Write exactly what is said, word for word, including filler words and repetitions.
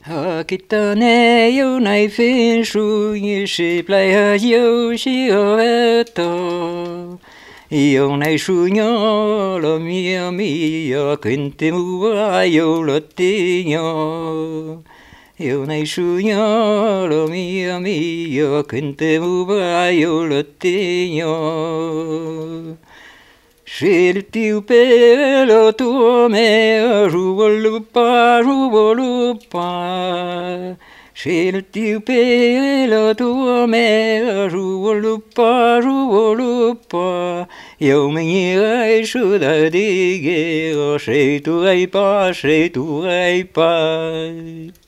Akitane yo nai fin shu yi shi plai ha yo shi o e to. Yo nai shu nyo lo mi mi yo kente mu wa yo lo ti nyo. Yo nai shu nyo lo mi mi yo kente mu wa yo lo ti nyo. Chez le tiupé, le tourmé, joue le pas, joue le pas. Chez le tiupé, le tourmé, joue le pas, joue le pas. Yo me n'irai sous la digue, chez tout pas, chez tout pas.